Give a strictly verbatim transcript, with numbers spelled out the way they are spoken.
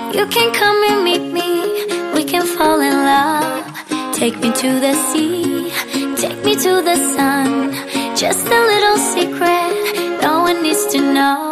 You can come and meet me, we can fall in love. Take me to the sea, take me to the sun. Just a little secret, no one needs to know.